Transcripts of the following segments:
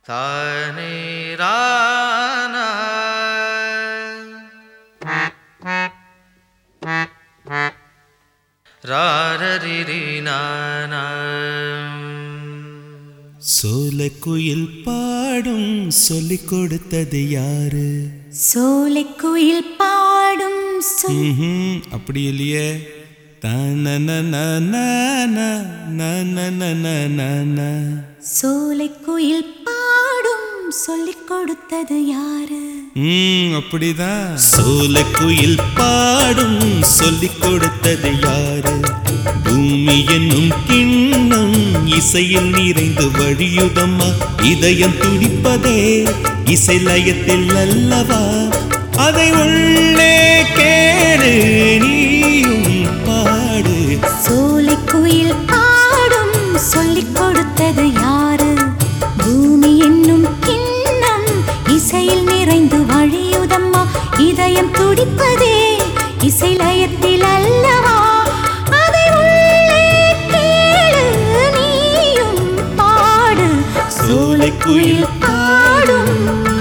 தானே ரானா ராரரிரி நானா. சோலைக்குயில் பாடும் சொல்லிக் கொடுத்தது யாரு? சோலைக்குயில் பாடும் அப்படி இல்லையே. சோலைக்குயில் பாடும் சொல்லிக் கொடுத்தது யாரு? அப்படிதான். சோலைக்குயில் பாடும் சொல்லிக் கொடுத்தது யாரு? பூமி என்னும் கிண்ணம் இசையில் நிறைந்து வழியுதம்மா. இதயம் துடிப்பதே இசை லயத்தில் அல்லவா? அதை உள்ளே கேடு நீயும் பாடு. சோலைக்குயில் பாடும் சொல்லிக் கொடுத்தது யாரு? பூமி என்னும் கிண்ணம் இசையில் நிறைந்து வழியுதம்மா. இதயம் துடிப்பதே இசை லயத்தில் அல்லவா? அதை உள்ளே கேளு நீயும் பாடு. சோலைக்குயில் பாடும்.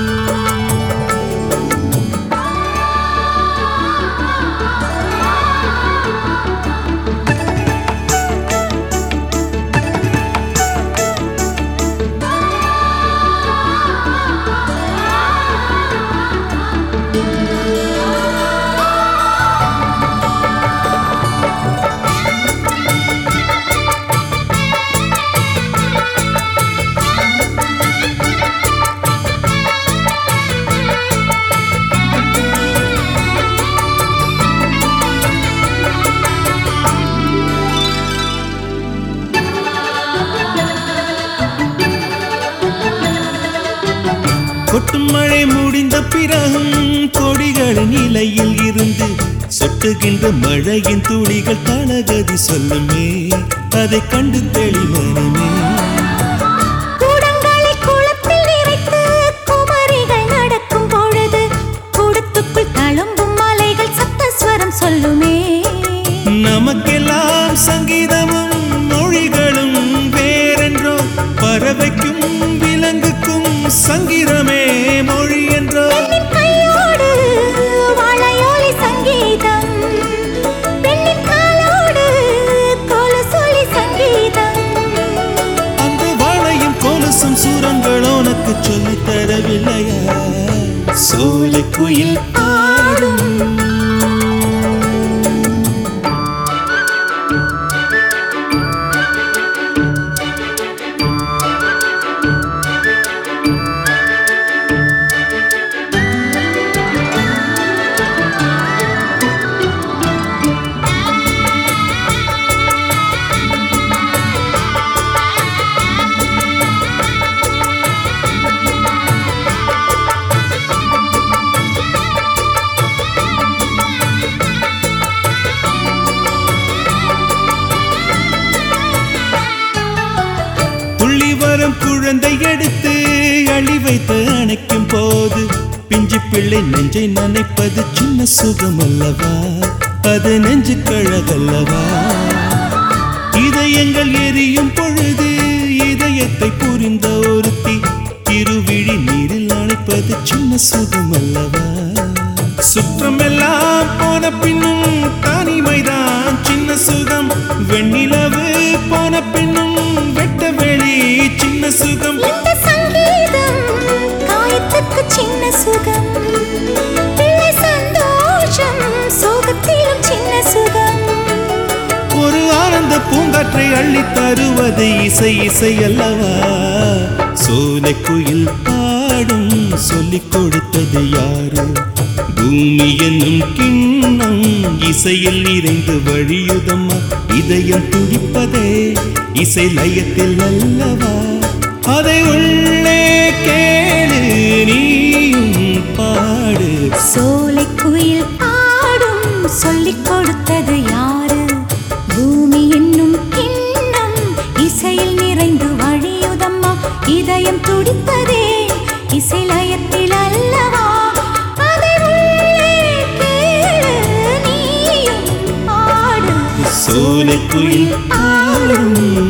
கொட்டும் மழை முடிந்த பிறகும் கொடிகளின் இலையில் இருந்து சொட்டுகின்ற மழையின் துளிகள் தளகதி சொல்லுமே. அதை கண்டு தெளிமனமே. கூடங்களை குளத்தில் நிறைத்து குமரிகள் நடக்கும் பொழுது கூடத்துக்குள் தழும்பும் மலைகள் சப்தஸ்வரம் சொல்லுமே. நமக்கெல்லாம் சங்கீதமும் மொழிகளும் வேறென்றோ, பறவைக்கும் விலங்குக்கும் சங்கீதமே மொழி என்றோ. கையோடு வாழையோலி சங்கீதம், பெண்ணின் காலோடு கொலுசொலி சங்கீதம். அந்த வாழையும் கொலுசும் சூரங்கள் உனக்கு சொல்லித் தரவில்லையா? சோலைக்குயில் பாடும். குழந்தை எடுத்து அழி வைத்து அணைக்கும் போது பிஞ்சு பிள்ளை நெஞ்சை நினைப்பது சின்ன சுகம் அல்லவா? அது நெஞ்சு கழகல்லவா? இதயங்கள் எரியும் பொழுது இதயத்தை புரிந்த ஒருத்தி இருவிழி நீரில் அணைப்பது சின்ன சுகம் அல்லவா? சுற்றம் எல்லாம் போன பின்னும் தனிமைதான் சின்ன சுகம். வெண்ணிலவு போன பின்னும் வெட்ட வெளி சின்ன சுகம். இந்த சங்கீதம் காயத்துக்கு சின்ன சுகம். பிள்ளை சந்தோஷம் சோகத்திலும் சின்ன சுகம். ஒரு ஆனந்த பூங்காற்றை அள்ளி தருவது இசை இசை அல்லவா? சோலைக்குயில் பாடும் சொல்லிக் கொடுத்தது யாரு? பூமி என்னும் கிண்ணம் இசையில் நிறைந்து வழியுதம்மா. இதயம் துடிப்பதே இசை லயத்தில் அல்லவா? அதை உள்ளே கேளு நீயும் பாடு. சோலைக்குயில் பாடும் சொல்லிக் கொடுத்தது யாரு? பூமி என்னும் கிண்ணம் இசையில் நிறைந்து வழியுதம்மா. இதயம் துடிப்பதே இசை லயத்தில் அல்லவா? அதை உள்ளே கேளு நீயும் பாடு. சோலைக்குயில் பாடும்.